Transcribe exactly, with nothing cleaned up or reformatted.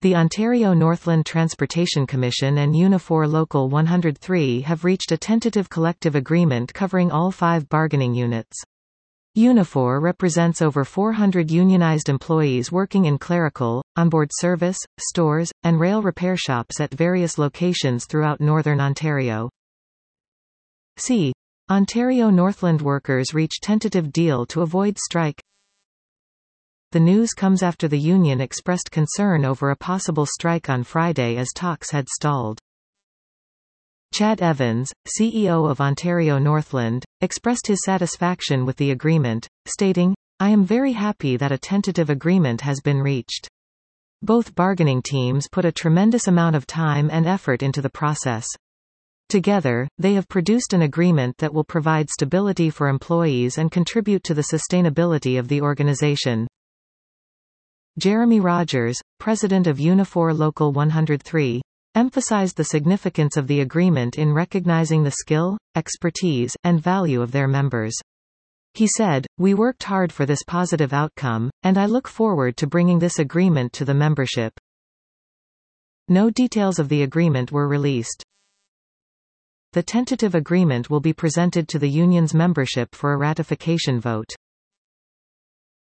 The Ontario Northland Transportation Commission and Unifor Local one oh three have reached a tentative collective agreement covering all five bargaining units. Unifor represents over four hundred unionized employees working in clerical, onboard service, stores, and rail repair shops at various locations throughout Northern Ontario. C. Ontario Northland workers reach tentative deal to avoid strike. The news comes after the union expressed concern over a possible strike on Friday as talks had stalled. Chad Evans, C E O of Ontario Northland, expressed his satisfaction with the agreement, stating, "I am very happy that a tentative agreement has been reached. Both bargaining teams put a tremendous amount of time and effort into the process. Together, they have produced an agreement that will provide stability for employees and contribute to the sustainability of the organization." Jeremy Rogers, president of Unifor Local one oh three, emphasized the significance of the agreement in recognizing the skill, expertise, and value of their members. He said, "We worked hard for this positive outcome, and I look forward to bringing this agreement to the membership." No details of the agreement were released. The tentative agreement will be presented to the union's membership for a ratification vote.